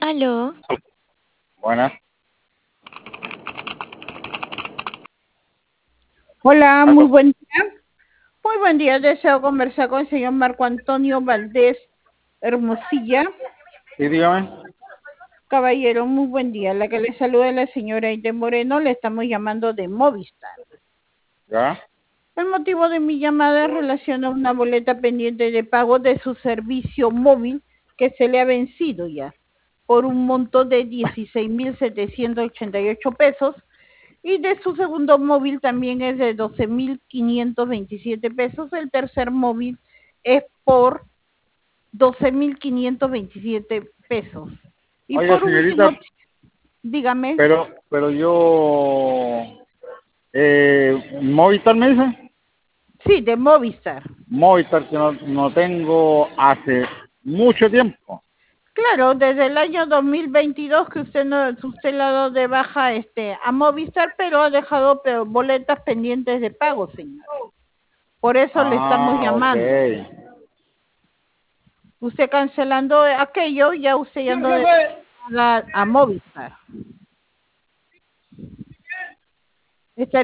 Aló, Buenas. Hola, muy ¿Aló? buen día. Muy buen día. Deseo conversar con el señor Marco Antonio Valdés Hermosilla. Sí, dígame. Caballero, muy buen día. La que le saluda es la señora Aide Moreno. Le estamos llamando de Movistar. ¿Ya? El motivo de mi llamada es relación a una boleta pendiente de pago de su servicio móvil que se le ha vencido ya por un monto de 16.788 pesos. Y de su segundo móvil también es de 12.527 pesos. El tercer móvil es por 12.527 pesos. Y Oiga, por último, señorita, dígame, pero yo... Movistar me dice. sí, de Movistar. Movistar que no tengo hace mucho tiempo. Claro, desde el año 2022 que usted no, usted le ha dado de baja a Movistar, pero ha dejado boletas pendientes de pago, señor. Por eso le estamos Ah, ok. llamando. Usted cancelando aquello, ya usted ya no debe nada a Movistar.